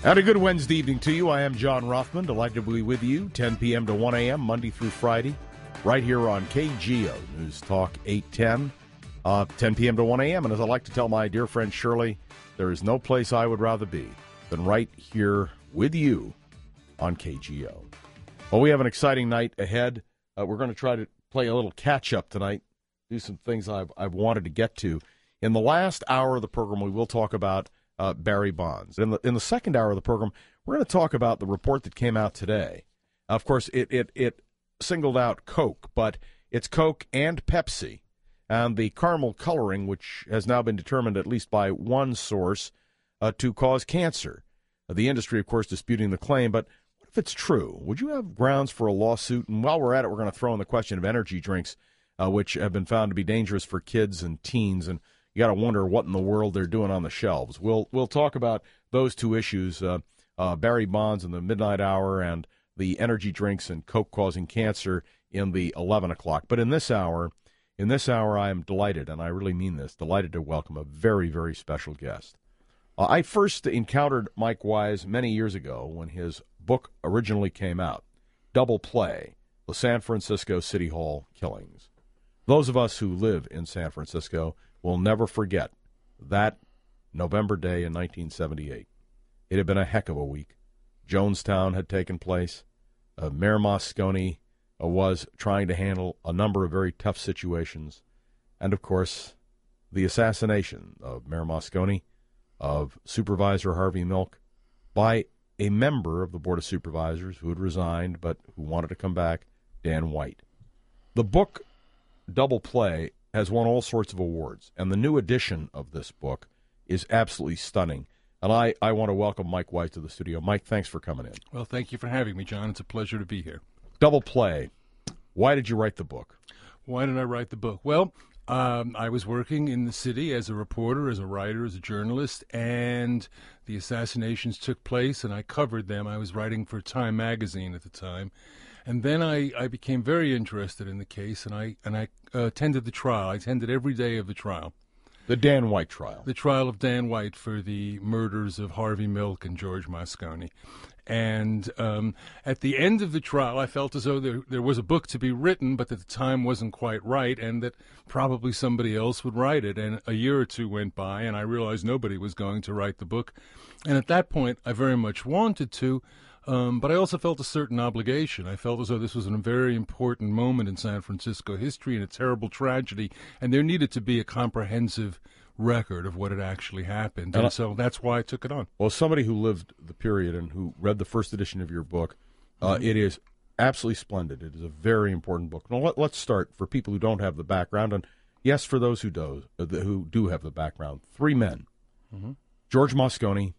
And a good Wednesday evening to you. I am John Rothman, delighted to be with you, 10 p.m. to 1 a.m., Monday through Friday, right here on KGO News Talk 810, 10 p.m. to 1 a.m. And as I like to tell my dear friend Shirley, there is no place I would rather be than right here with you on KGO. Well, we have an exciting night ahead. We're going to try to play a little catch-up tonight, do some things I've wanted to get to. In the last hour of the program, we will talk about Barry Bonds. In the second hour of the program, we're going to talk about the report that came out today. Of course, it singled out Coke, but it's Coke and Pepsi, and the caramel coloring, which has now been determined at least by one source to cause cancer. The industry, of course, disputing the claim, but what if it's true? Would you have grounds for a lawsuit? And while we're at it, we're going to throw in the question of energy drinks, which have been found to be dangerous for kids and teens, and you got to wonder what in the world they're doing on the shelves. We'll talk about those two issues, Barry Bonds in the midnight hour and the energy drinks and Coke causing cancer in the 11 o'clock. But in this hour, I am delighted, and I really mean this, delighted to welcome a very, very special guest. I first encountered Mike Wise many years ago when his book originally came out, Double Play, The San Francisco City Hall Killings. Those of us who live in San Francisco will never forget that November day in 1978. It had been a heck of a week. Jonestown had taken place. Mayor Moscone was trying to handle a number of very tough situations. And, of course, the assassination of Mayor Moscone, of Supervisor Harvey Milk, by a member of the Board of Supervisors who had resigned but who wanted to come back, Dan White. The book, Double Play, has won all sorts of awards, and the new edition of this book is absolutely stunning. And I want to welcome Mike Wise to the studio. Mike, thanks for coming in. Well, thank you for having me, John. It's a pleasure to be here. Double Play. Why did you write the book? Why did I write the book? Well, I was working in the city as a reporter, as a writer, as a journalist, and the assassinations took place, and I covered them. I was writing for Time magazine at the time. And then I became very interested in the case, and I attended the trial. I attended every day of the trial. The Dan White trial. The trial of Dan White for the murders of Harvey Milk and George Moscone. And at the end of the trial, I felt as though there was a book to be written, but that the time wasn't quite right, and that probably somebody else would write it. And a year or two went by, and I realized nobody was going to write the book. And at that point, I very much wanted to, but I also felt a certain obligation. I felt as though this was a very important moment in San Francisco history and a terrible tragedy, and there needed to be a comprehensive record of what had actually happened. And so that's why I took it on. Well, somebody who lived the period and who read the first edition of your book, it is absolutely splendid. It is a very important book. Now, let's start for people who don't have the background, and yes, for those who do have the background. Three men, George Moscone,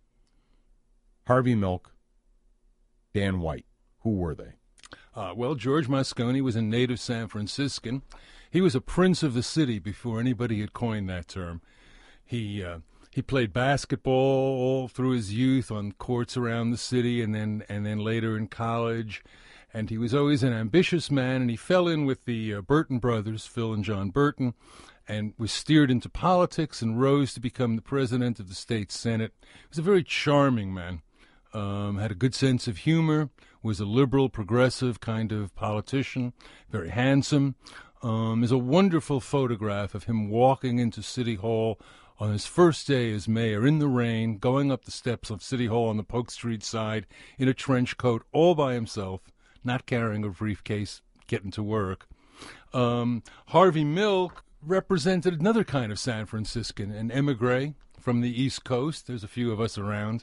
Harvey Milk, Dan White. Who were they? Well, George Moscone was a native San Franciscan. He was a prince of the city before anybody had coined that term. He played basketball all through his youth on courts around the city, and then later in college. And he was always an ambitious man, and he fell in with the Burton brothers, Phil and John Burton, and was steered into politics and rose to become the president of the state senate. He was a very charming man. Had a good sense of humor, was a liberal, progressive kind of politician, very handsome. There's a wonderful photograph of him walking into City Hall on his first day as mayor in the rain, going up the steps of City Hall on the Polk Street side in a trench coat all by himself, not carrying a briefcase, getting to work. Harvey Milk represented another kind of San Franciscan, an emigre from the East Coast. There's a few of us around.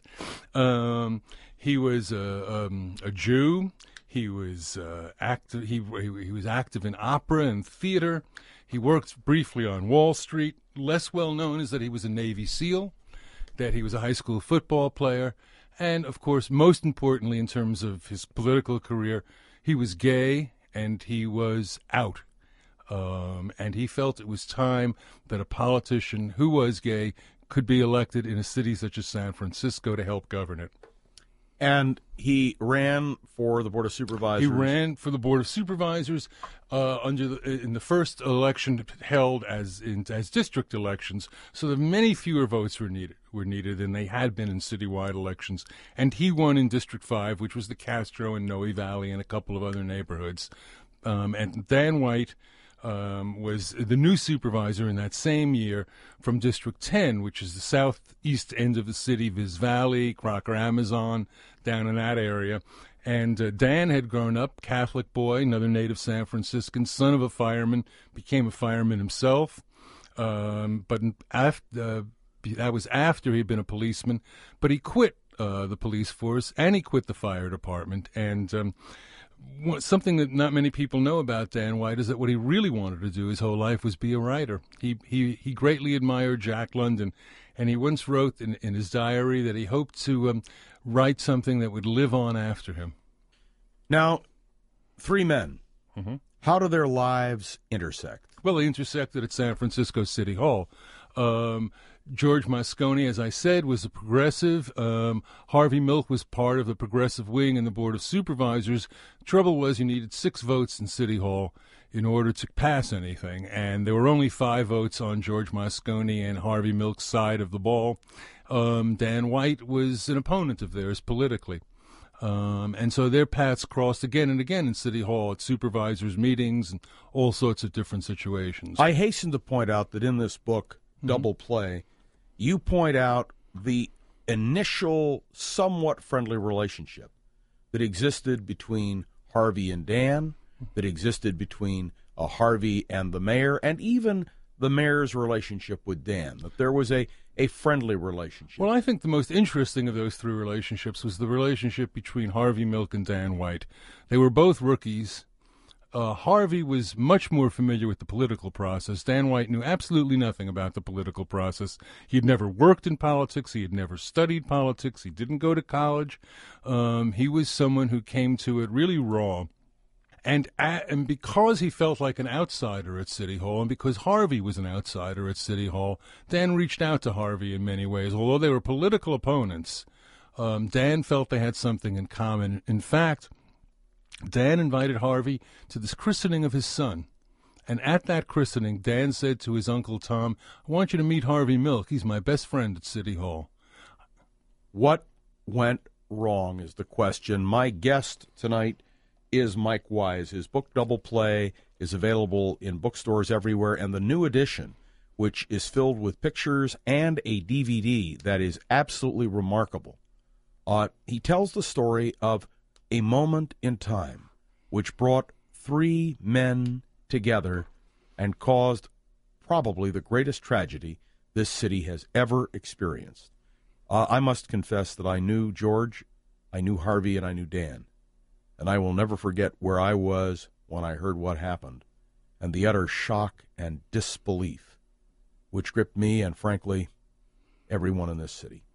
He was a Jew. He was active. He was active in opera and theater. He worked briefly on Wall Street. Less well known is that he was a Navy SEAL, that he was a high school football player, and of course, most importantly, in terms of his political career, he was gay and he was out. And he felt it was time that a politician who was gay could be elected in a city such as San Francisco to help govern it. And he ran for the Board of Supervisors. He ran for the Board of Supervisors in the first election held as district elections, so that many fewer votes were needed than they had been in citywide elections. And he won in District 5, which was the Castro and Noe Valley and a couple of other neighborhoods. And Dan White was the new supervisor in that same year from District 10, which is the southeast end of the city, Viz Valley, Crocker Amazon, down in that area. And Dan had grown up, Catholic boy, another native San Franciscan, son of a fireman, became a fireman himself. But that was after he'd been a policeman. But he quit the police force, and he quit the fire department. And something that not many people know about Dan White is that what he really wanted to do his whole life was be a writer. He greatly admired Jack London, and he once wrote in his diary that he hoped to write something that would live on after him. Now, three men. Mm-hmm. How do their lives intersect? Well, they intersected at San Francisco City Hall. George Moscone, as I said, was a progressive. Harvey Milk was part of the progressive wing in the Board of Supervisors. Trouble was you needed 6 votes in City Hall in order to pass anything, and there were only 5 votes on George Moscone and Harvey Milk's side of the ball. Dan White was an opponent of theirs politically. And so their paths crossed again and again in City Hall at supervisors' meetings and all sorts of different situations. I hasten to point out that in this book, Double Play, you point out the initial somewhat friendly relationship that existed between Harvey and Dan, that existed between Harvey and the mayor, and even the mayor's relationship with Dan, that there was a friendly relationship. Well, I think the most interesting of those 3 relationships was the relationship between Harvey Milk and Dan White. They were both rookies. Harvey was much more familiar with the political process. Dan White knew absolutely nothing about the political process. He had never worked in politics. He had never studied politics. He didn't go to college. He was someone who came to it really raw. And because he felt like an outsider at City Hall, and because Harvey was an outsider at City Hall, Dan reached out to Harvey in many ways. Although they were political opponents, Dan felt they had something in common. In fact, Dan invited Harvey to this christening of his son. And at that christening, Dan said to his Uncle Tom, "I want you to meet Harvey Milk. He's my best friend at City Hall." What went wrong is the question. My guest tonight is Mike Wise. His book, Double Play, is available in bookstores everywhere, and the new edition, which is filled with pictures and a DVD that is absolutely remarkable. He tells the story of a moment in time which brought 3 men together and caused probably the greatest tragedy this city has ever experienced. I must confess that I knew George, I knew Harvey, and I knew Dan. And I will never forget where I was when I heard what happened, and the utter shock and disbelief which gripped me and, frankly, everyone in this city.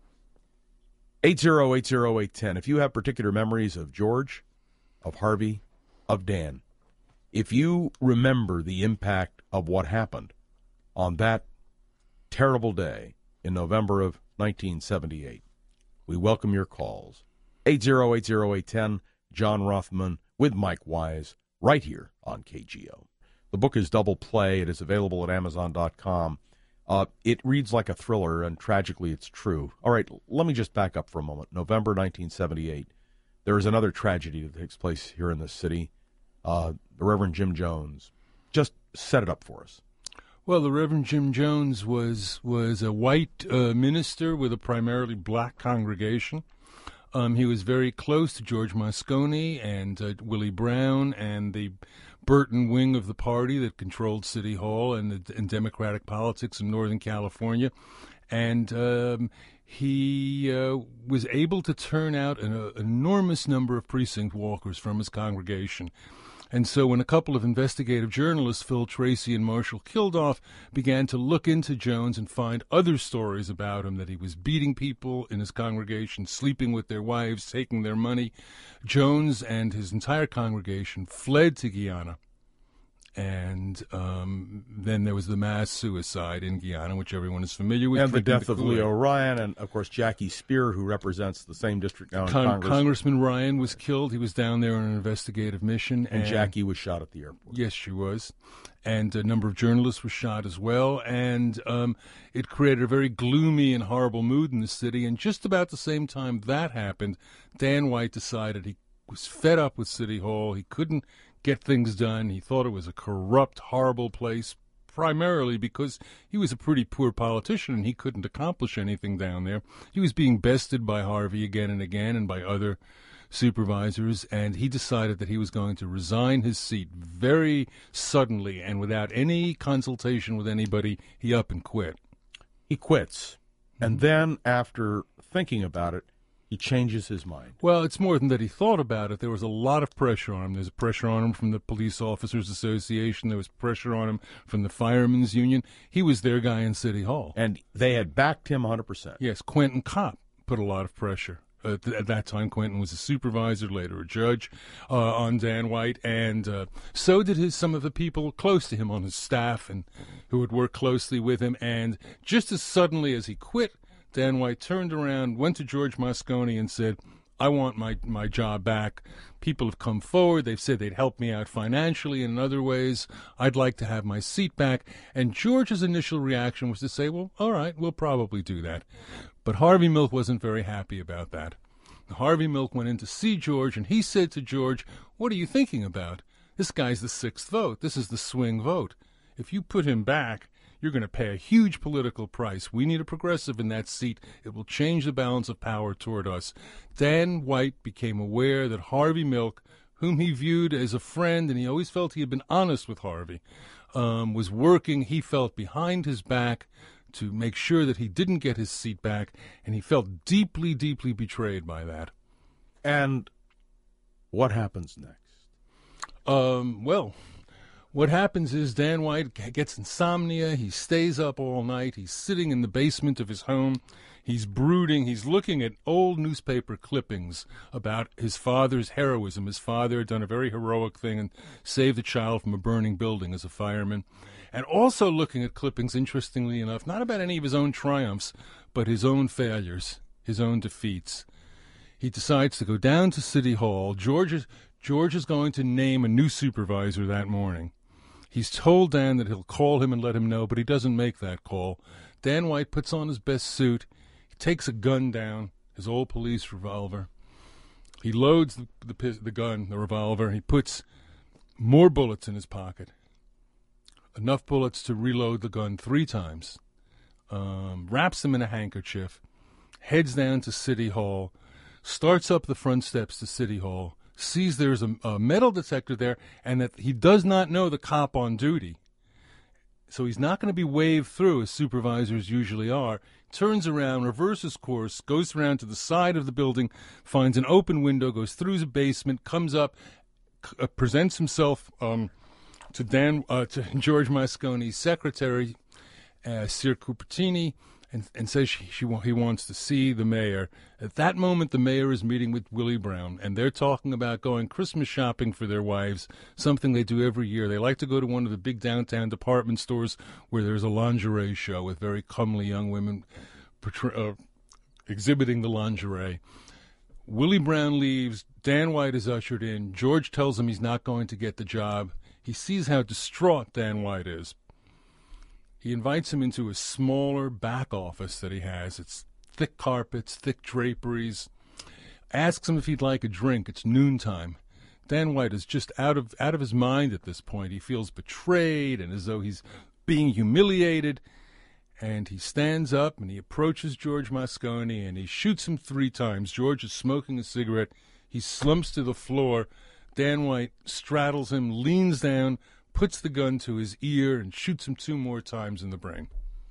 8080810. If you have particular memories of George, of Harvey, of Dan, if you remember the impact of what happened on that terrible day in November of 1978, we welcome your calls. 8080810. John Rothman with Mike Wise right here on KGO. The book is Double Play. It is available at Amazon.com. It reads like a thriller, and tragically it's true. All right, let me just back up for a moment. November 1978, there is another tragedy that takes place here in this city. The Reverend Jim Jones. Just set it up for us. Well, the Reverend Jim Jones was a white minister with a primarily black congregation. He was very close to George Moscone and Willie Brown and the Burton wing of the party that controlled City Hall and Democratic politics in Northern California. And he was able to turn out an enormous number of precinct walkers from his congregation. And so when a couple of investigative journalists, Phil Tracy and Marshall Kildoff, began to look into Jones and find other stories about him, that he was beating people in his congregation, sleeping with their wives, taking their money, Jones and his entire congregation fled to Guyana. And then there was the mass suicide in Guyana, which everyone is familiar with. And the death of Leo Ryan, and, of course, Jackie Spear, who represents the same district now in Congress. Congressman Ryan was killed. He was down there on an investigative mission. And Jackie was shot at the airport. Yes, she was. And a number of journalists were shot as well. And it created a very gloomy and horrible mood in the city. And just about the same time that happened, Dan White decided he was fed up with City Hall. He couldn't get things done. He thought it was a corrupt, horrible place, primarily because he was a pretty poor politician and he couldn't accomplish anything down there. He was being bested by Harvey again and again and by other supervisors, and he decided that he was going to resign his seat very suddenly and without any consultation with anybody. He up and quit. He quits. And then, after thinking about it, he changes his mind. Well, it's more than that he thought about it. There was a lot of pressure on him. There's pressure on him from the Police Officers Association. There was pressure on him from the Firemen's Union. He was their guy in City Hall. And they had backed him 100%. Yes, Quentin Kopp put a lot of pressure. At that time, Quentin was a supervisor, later a judge, on Dan White. And so did some of the people close to him on his staff and who would work closely with him. And just as suddenly as he quit, Dan White turned around, went to George Moscone and said, I want my job back. People have come forward. They've said they'd help me out financially and in other ways. I'd like to have my seat back. And George's initial reaction was to say, well, all right, we'll probably do that. But Harvey Milk wasn't very happy about that. Harvey Milk went in to see George, and he said to George, what are you thinking about? This guy's the sixth vote. This is the swing vote. If you put him back, you're going to pay a huge political price. We need a progressive in that seat. It will change the balance of power toward us. Dan White became aware that Harvey Milk, whom he viewed as a friend, and he always felt he had been honest with Harvey, was working, he felt, behind his back to make sure that he didn't get his seat back, and he felt deeply, deeply betrayed by that. And what happens next? Well, what happens is Dan White gets insomnia. He stays up all night. He's sitting in the basement of his home. He's brooding. He's looking at old newspaper clippings about his father's heroism. His father had done a very heroic thing and saved a child from a burning building as a fireman. And also looking at clippings, interestingly enough, not about any of his own triumphs, but his own failures, his own defeats. He decides to go down to City Hall. George is going to name a new supervisor that morning. He's told Dan that he'll call him and let him know, but he doesn't make that call. Dan White puts on his best suit. He takes a gun down, his old police revolver. He loads the gun, the revolver. He puts more bullets in his pocket, enough bullets to reload the gun 3 times, wraps them in a handkerchief, heads down to City Hall, starts up the front steps to City Hall, sees there's a metal detector there and that he does not know the cop on duty. So he's not going to be waved through as supervisors usually are. Turns around, reverses course, goes around to the side of the building, finds an open window, goes through the basement, comes up, presents himself to George Moscone's secretary, Sir Cupertini, and says he wants to see the mayor. At that moment, the mayor is meeting with Willie Brown, and they're talking about going Christmas shopping for their wives, something they do every year. They like to go to one of the big downtown department stores where there's a lingerie show with very comely young women exhibiting the lingerie. Willie Brown leaves. Dan White is ushered in. George tells him he's not going to get the job. He sees how distraught Dan White is. He invites him into a smaller back office that he has. It's thick carpets, thick draperies. Asks him if he'd like a drink. It's noontime. Dan White is just out of his mind at this point. He feels betrayed and as though he's being humiliated. And he stands up and he approaches George Moscone and he shoots him 3 times. George is smoking a cigarette. He slumps to the floor. Dan White straddles him, leans down, puts the gun to his ear, and shoots him 2 more times in the brain.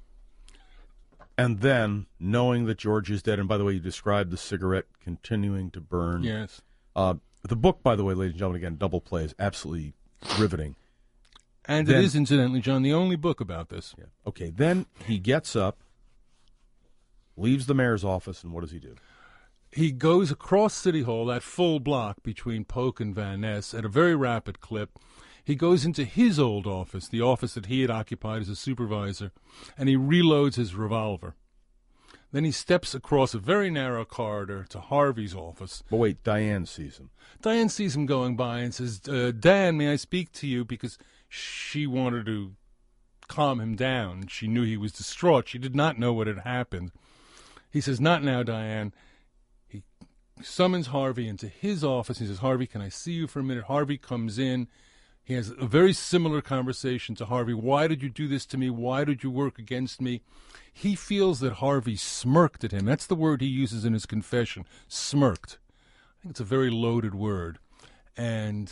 And then, knowing that George is dead, and by the way, you described the cigarette continuing to burn. Yes. The book, by the way, ladies and gentlemen, again, Double Play, is absolutely riveting. And it is, incidentally, John, the only book about this. Yeah. Okay, then he gets up, leaves the mayor's office, and what does he do? He goes across City Hall, that full block between Polk and Van Ness, at a very rapid clip. He goes into his old office, the office that he had occupied as a supervisor, and he reloads his revolver. Then he steps across a very narrow corridor to Harvey's office. But wait, Diane sees him. Diane sees him going by and says, Dan, may I speak to you? Because she wanted to calm him down. She knew he was distraught. She did not know what had happened. He says, not now, Diane. He summons Harvey into his office. He says, Harvey, can I see you for a minute? Harvey comes in. He has a very similar conversation to Harvey. Why did you do this to me? Why did you work against me? He feels that Harvey smirked at him. That's the word he uses in his confession, smirked. I think it's a very loaded word. And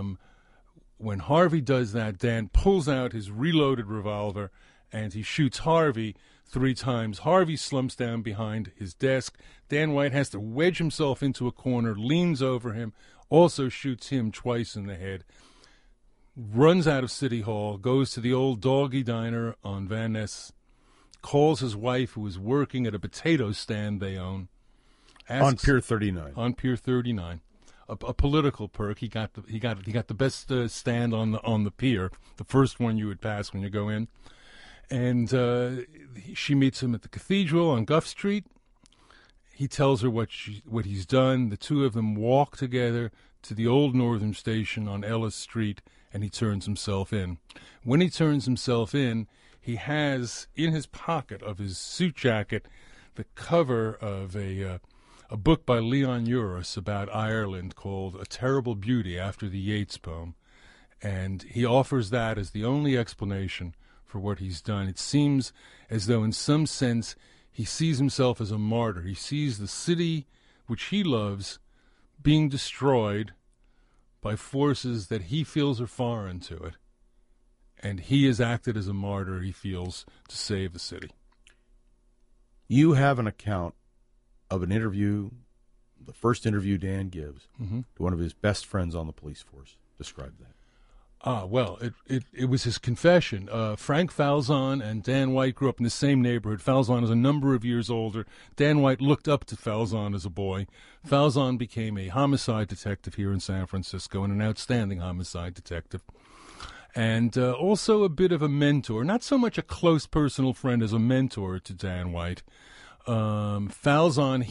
when Harvey does that, Dan pulls out his reloaded revolver and he shoots Harvey 3 times. Harvey slumps down behind his desk. Dan White has to wedge himself into a corner, leans over him, also shoots him twice in the head, runs out of City Hall, goes to the old Doggy Diner on Van Ness, calls his wife, who is working at a potato stand they own. On Pier 39. On Pier 39. A political perk. He got the best stand on the pier, the first one you would pass when you go in. And she meets him at the cathedral on Guff Street. He tells her what he's done. The two of them walk together to the old Northern Station on Ellis Street, and he turns himself in. When he turns himself in, he has in his pocket of his suit jacket the cover of a book by Leon Uris about Ireland called A Terrible Beauty, after the Yeats poem. And he offers that as the only explanation for what he's done. It seems as though in some sense he sees himself as a martyr. He sees the city which he loves being destroyed by forces that he feels are foreign to it. And he has acted as a martyr, he feels, to save the city. You have an account of an interview, the first interview Dan gives to one of his best friends on the police force. Describe that. Well, it was his confession. Frank Falzon and Dan White grew up in the same neighborhood. Falzon is a number of years older. Dan White looked up to Falzon as a boy. Falzon became a homicide detective here in San Francisco, and an outstanding homicide detective. And also a bit of a mentor, not so much a close personal friend as a mentor to Dan White. Falzon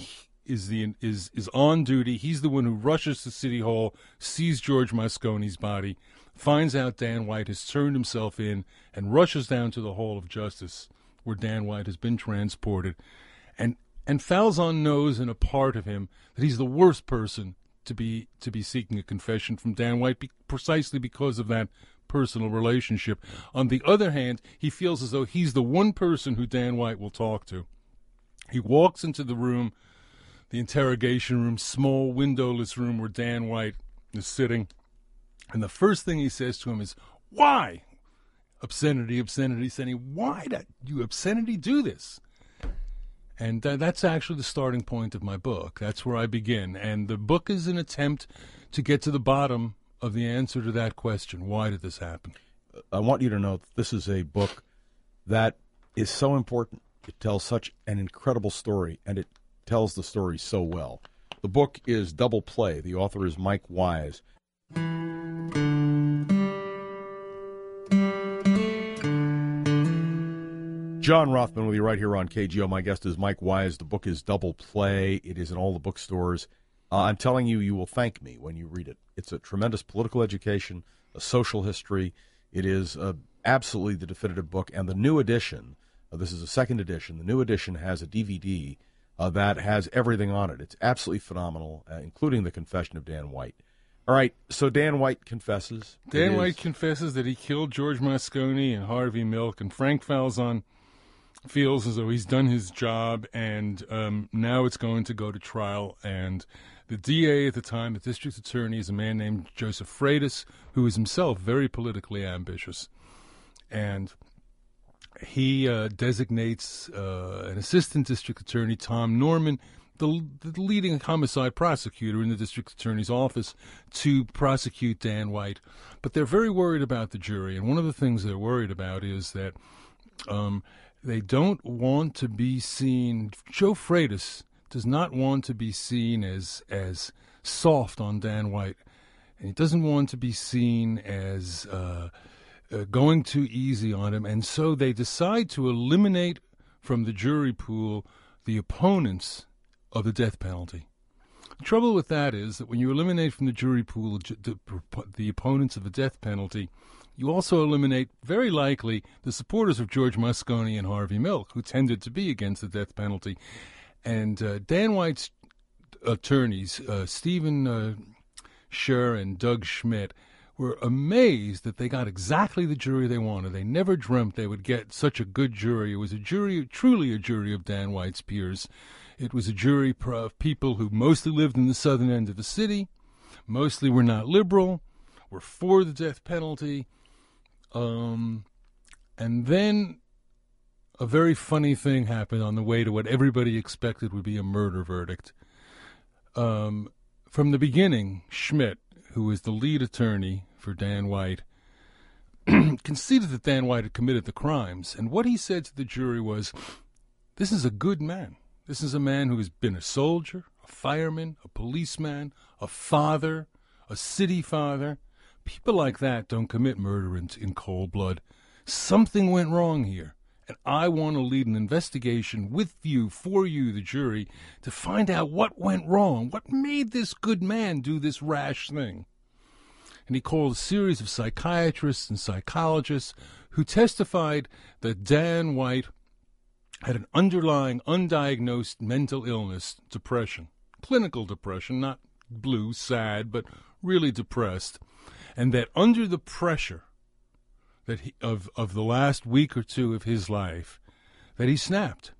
is on duty. He's the one who rushes to City Hall, sees George Mosconi's body, finds out Dan White has turned himself in, and rushes down to the Hall of Justice, where Dan White has been transported. And Falzon knows in a part of him that he's the worst person to be seeking a confession from Dan White, precisely because of that personal relationship. On the other hand, he feels as though he's the one person who Dan White will talk to. He walks into the room, the interrogation room, small windowless room where Dan White is sitting, and the first thing he says to him is, "Why?" Obscenity, saying, "Why did you obscenity do this?" And that's actually the starting point of my book. That's where I begin. And the book is an attempt to get to the bottom of the answer to that question. Why did this happen? I want you to know that this is a book that is so important. It tells such an incredible story, and it tells the story so well. The book is Double Play. The author is Mike Wise. John Rothman with you right here on KGO. My guest is Mike Wise. The book is Double Play. It is in all the bookstores. I'm telling you, you will thank me when you read it. It's a tremendous political education, a social history. It is absolutely the definitive book. And the new edition, this is a second edition, the new edition has a DVD that has everything on it. It's absolutely phenomenal, including the confession of Dan White. All right, so Dan White confesses. Dan White confesses that he killed George Mosconi and Harvey Milk, and Frank Falzon feels as though he's done his job, and now it's going to go to trial. And the DA at the time, the district attorney, is a man named Joseph Freitas, who is himself very politically ambitious. And he designates an assistant district attorney, Tom Norman, the leading homicide prosecutor in the district attorney's office, to prosecute Dan White. But they're very worried about the jury, and one of the things they're worried about is that they don't want to be seen. Joe Freitas does not want to be seen as soft on Dan White. and he doesn't want to be seen as going too easy on him, and so they decide to eliminate from the jury pool the opponents of the death penalty. The trouble with that is that when you eliminate from the jury pool the opponents of the death penalty, you also eliminate, very likely, the supporters of George Moscone and Harvey Milk, who tended to be against the death penalty. And Dan White's attorneys, Stephen Scher and Doug Schmidt, were amazed that they got exactly the jury they wanted. They never dreamt they would get such a good jury. It was a jury, truly a jury of Dan White's peers. It was a jury of people who mostly lived in the southern end of the city, mostly were not liberal, were for the death penalty. And then a very funny thing happened on the way to what everybody expected would be a murder verdict. From the beginning, Schmidt, who was the lead attorney for Dan White, conceded that Dan White had committed the crimes. And what he said to the jury was, this is a good man. This is a man who has been a soldier, a fireman, a policeman, a father, a city father. People like that don't commit murder in cold blood. Something went wrong here. And I want to lead an investigation with you, for you, the jury, to find out what went wrong, what made this good man do this rash thing. And he called a series of psychiatrists and psychologists who testified that Dan White had an underlying, undiagnosed mental illness, depression, clinical depression, not blue, sad, but really depressed, and that under the pressure that of the last week or two of his life, that he snapped.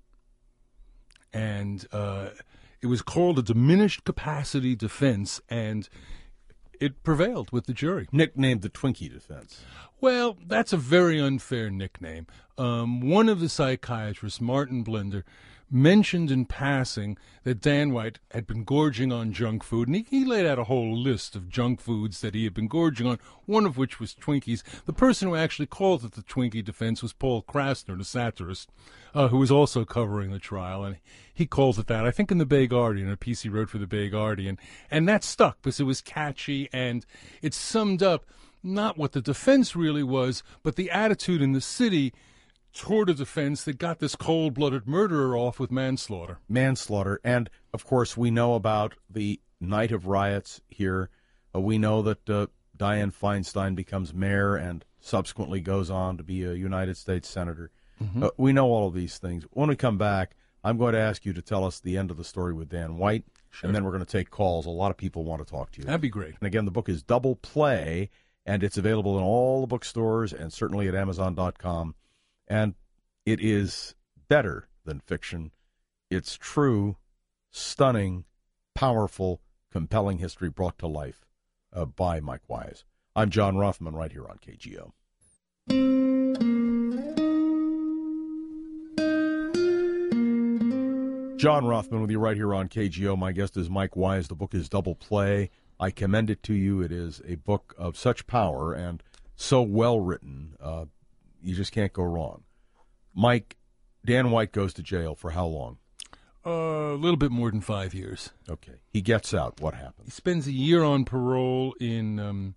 And it was called a diminished capacity defense, and it prevailed with the jury. Nicknamed the Twinkie defense. Well, that's a very unfair nickname. One of the psychiatrists, Martin Blender, mentioned in passing that Dan White had been gorging on junk food, and he laid out a whole list of junk foods that he had been gorging on, one of which was Twinkies. The person who actually called it the Twinkie defense was Paul Krasner, the satirist, who was also covering the trial, and he called it that, I think in the Bay Guardian, a piece he wrote for the Bay Guardian, and that stuck because it was catchy, and it summed up not what the defense really was, but the attitude in the city toward a defense that got this cold-blooded murderer off with manslaughter. Manslaughter. And, of course, we know about the night of riots here. We know that Dianne Feinstein becomes mayor and subsequently goes on to be a United States senator. Mm-hmm. We know all of these things. When we come back, I'm going to ask you to tell us the end of the story with Dan White, sure, and then we're going to take calls. A lot of people want to talk to you. That'd be great. And, again, the book is Double Play, and it's available in all the bookstores and certainly at Amazon.com. And it is better than fiction. It's true, stunning, powerful, compelling history brought to life by Mike Wise. I'm John Rothman, right here on KGO. John Rothman with you right here on KGO. My guest is Mike Wise. The book is Double Play. I commend it to you. It is a book of such power and so well written. You just can't go wrong. Mike, Dan White goes to jail for how long? A little bit more than 5 years. Okay. He gets out. What happens? He spends a year on parole in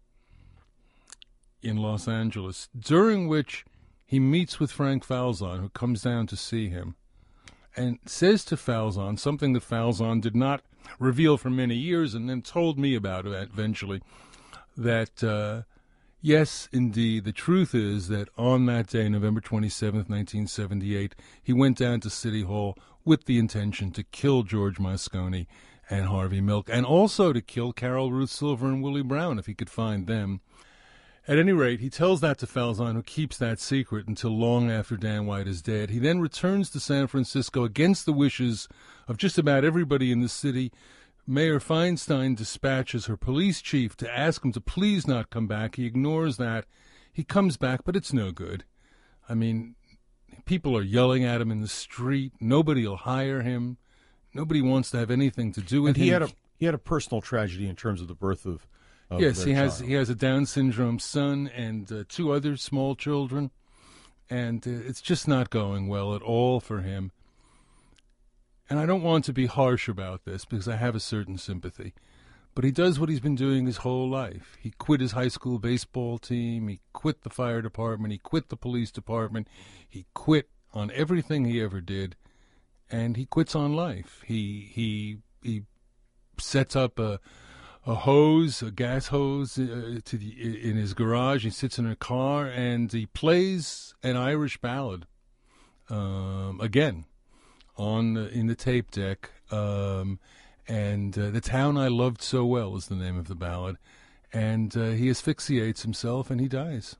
Los Angeles, during which he meets with Frank Falzon, who comes down to see him, and says to Falzon something that Falzon did not reveal for many years and then told me about eventually, that yes, indeed, the truth is that on that day, November 27th, 1978, he went down to City Hall with the intention to kill George Moscone and Harvey Milk, and also to kill Carol Ruth Silver and Willie Brown if he could find them. At any rate, he tells that to Falzon, who keeps that secret until long after Dan White is dead. He then returns to San Francisco against the wishes of just about everybody in the city. Mayor Feinstein dispatches her police chief to ask him to please not come back. He ignores that. He comes back, but it's no good. I mean, people are yelling at him in the street. Nobody will hire him. Nobody wants to have anything to do with him. He had a personal tragedy in terms of the birth of yes, he has a Down syndrome son and 2 other small children, and it's just not going well at all for him. And I don't want to be harsh about this because I have a certain sympathy. But he does what he's been doing his whole life. He quit his high school baseball team. He quit the fire department. He quit the police department. He quit on everything he ever did, and he quits on life. He sets up a hose, a gas hose, in his garage. He sits in a car and he plays an Irish ballad again in the tape deck. And The Town I Loved So Well is the name of the ballad. And he asphyxiates himself and he dies.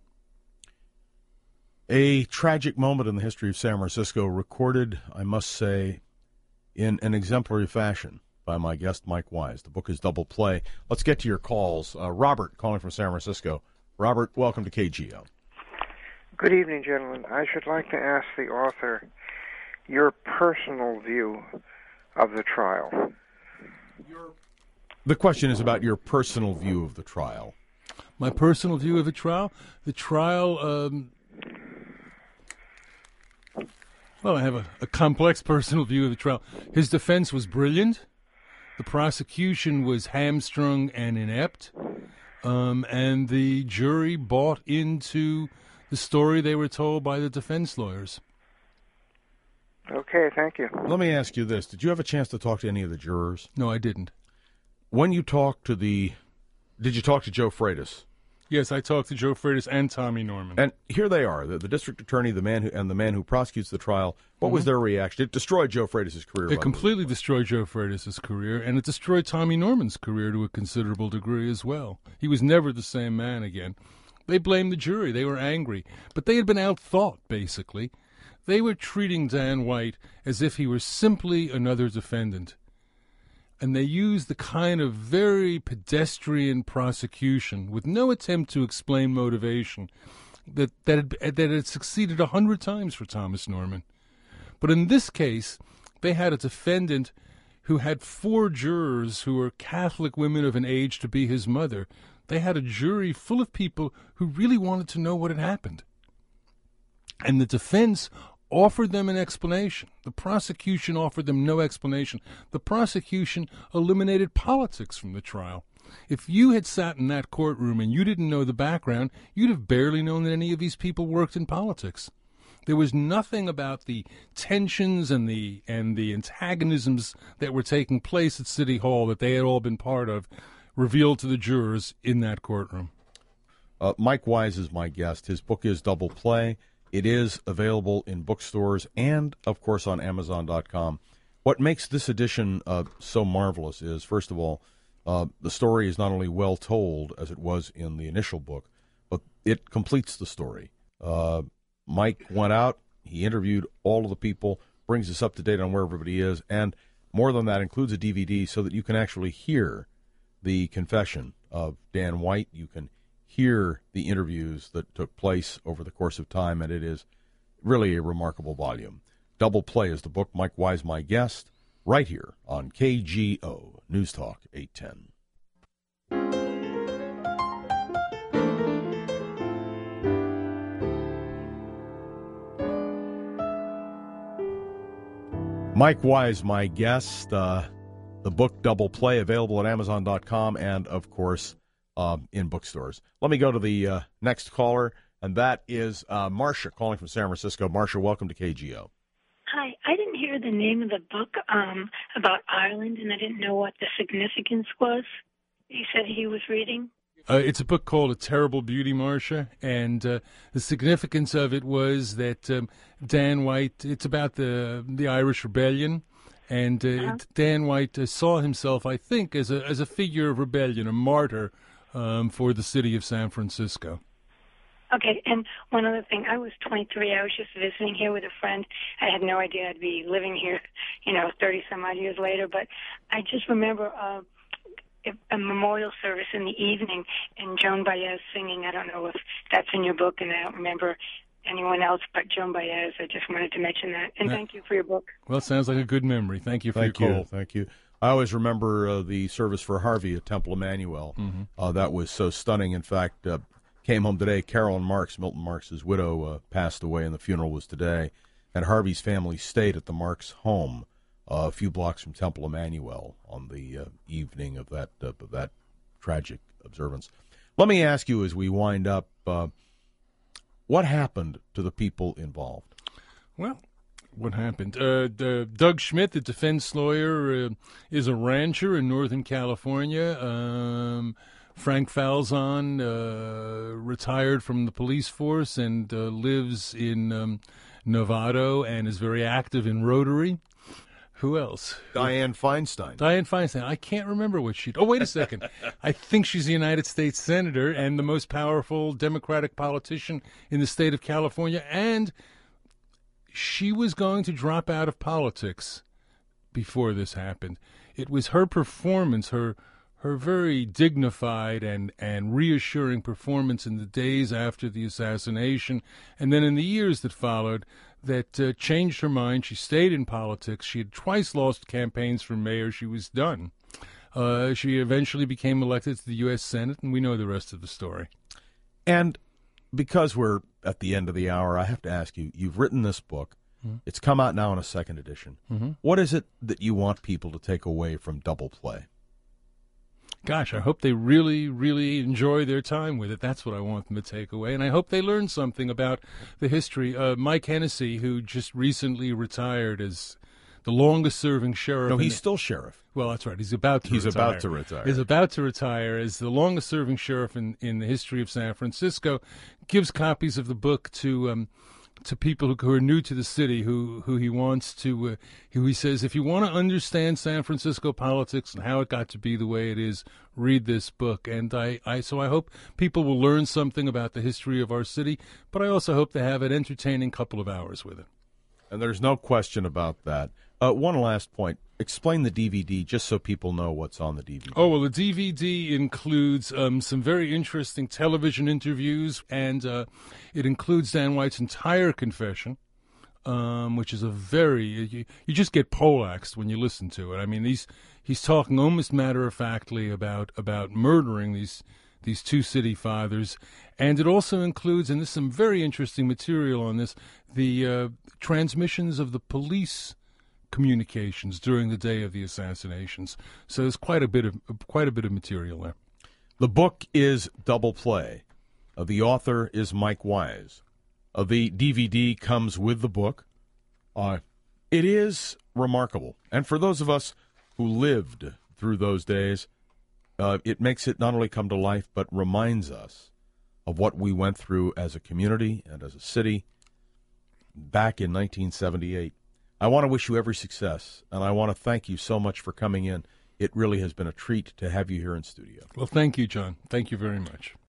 A tragic moment in the history of San Francisco, recorded, I must say, in an exemplary fashion by my guest, Mike Wise. The book is Double Play. Let's get to your calls. Robert, calling from San Francisco. Robert, welcome to KGO. Good evening, gentlemen. I should like to ask the author your personal view of the trial. The question is about your personal view of the trial. My personal view of the trial? The trial, well, I have a complex personal view of the trial. His defense was brilliant. The prosecution was hamstrung and inept. And the jury bought into the story they were told by the defense lawyers. Okay, thank you. Let me ask you this. Did you have a chance to talk to any of the jurors? No, I didn't. When you talked to did you talk to Joe Freitas? Yes, I talked to Joe Freitas and Tommy Norman. And here they are, the district attorney, the man who prosecutes the trial. What was their reaction? It destroyed Joe Freitas' career. It completely destroyed Joe Freitas' career, and it destroyed Tommy Norman's career to a considerable degree as well. He was never the same man again. They blamed the jury. They were angry. But they had been outthought, basically. They were treating Dan White as if he were simply another defendant. And they used the kind of very pedestrian prosecution with no attempt to explain motivation that had succeeded 100 times for Thomas Norman. But in this case, they had a defendant who had 4 jurors who were Catholic women of an age to be his mother. They had a jury full of people who really wanted to know what had happened. And the defense offered them an explanation. The prosecution offered them no explanation. The prosecution eliminated politics from the trial. If you had sat in that courtroom and you didn't know the background, you'd have barely known that any of these people worked in politics. There was nothing about the tensions and the antagonisms that were taking place at City Hall that they had all been part of revealed to the jurors in that courtroom. Mike Wise is my guest. His book is Double Play. It is available in bookstores and, of course, on Amazon.com. What makes this edition so marvelous is, first of all, the story is not only well told, as it was in the initial book, but it completes the story. Mike went out, he interviewed all of the people, brings us up to date on where everybody is, and more than that, includes a DVD so that you can actually hear the confession of Dan White. You can hear the interviews that took place over the course of time, and it is really a remarkable volume. Double Play is the book. Mike Wise, my guest, right here on KGO News Talk 810. Mike Wise, my guest. The book Double Play, available at Amazon.com and, of course, in bookstores. Let me go to the next caller, and that is Marcia calling from San Francisco. Marcia, welcome to KGO. Hi. I didn't hear the name of the book about Ireland, and I didn't know what the significance was. You said he was reading? It's a book called A Terrible Beauty, Marcia, and the significance of it was that Dan White, it's about the Irish Rebellion, and Dan White saw himself, I think, as a figure of rebellion, a martyr for the city of San Francisco. Okay, and one other thing. I was 23. I was just visiting here with a friend. I had no idea I'd be living here, 30-some-odd years later, but I just remember a memorial service in the evening and Joan Baez singing. I don't know if that's in your book, and I don't remember anyone else but Joan Baez. I just wanted to mention that. And thank you for your book. Well, it sounds like a good memory. Thank you for your call. Thank you. I always remember the service for Harvey at Temple Emmanuel. Mm-hmm. That was so stunning. In fact, came home today. Carolyn Marks, Milton Marks' widow, passed away, and the funeral was today. And Harvey's family stayed at the Marks home a few blocks from Temple Emmanuel on the evening of that tragic observance. Let me ask you as we wind up, what happened to the people involved? Well, what happened? Doug Schmidt, the defense lawyer, is a rancher in Northern California. Frank Falzon retired from the police force and lives in Novato and is very active in Rotary. Who else? Dianne Feinstein. Dianne Feinstein. I can't remember what she... Oh, wait a second. I think she's a United States Senator and the most powerful Democratic politician in the state of California. And she was going to drop out of politics before this happened. It was her performance, her very dignified and reassuring performance in the days after the assassination, and then in the years that followed, that changed her mind. She stayed in politics. She had twice lost campaigns for mayor. She was done. She eventually became elected to the U.S. Senate, and we know the rest of the story. And because we're at the end of the hour, I have to ask you, you've written this book. Mm-hmm. It's come out now in a second edition. Mm-hmm. What is it that you want people to take away from Double Play? Gosh, I hope they really, really enjoy their time with it. That's what I want them to take away. And I hope they learn something about the history. Mike Hennessy, who just recently retired as the longest-serving sheriff. No, he's still sheriff. Well, that's right. He's about to retire. He's about to retire as the longest-serving sheriff in the history of San Francisco. Gives copies of the book to people who are new to the city, who he wants to, who he says, if you want to understand San Francisco politics and how it got to be the way it is, read this book. And so I hope people will learn something about the history of our city, but I also hope they have an entertaining couple of hours with it. And there's no question about that. One last point. Explain the DVD just so people know what's on the DVD. Oh, well, the DVD includes some very interesting television interviews, and it includes Dan White's entire confession, which is you just get poleaxed when you listen to it. I mean, he's talking almost matter-of-factly about murdering these two city fathers, and it also includes, and there's some very interesting material on this, the transmissions of the police communications during the day of the assassinations. So there's quite a bit of material there. The book is Double Play. The author is Mike Wise. The DVD comes with the book. It is remarkable, and for those of us who lived through those days, it makes it not only come to life, but reminds us of what we went through as a community and as a city back in 1978. I want to wish you every success, and I want to thank you so much for coming in. It really has been a treat to have you here in studio. Well, thank you, John. Thank you very much.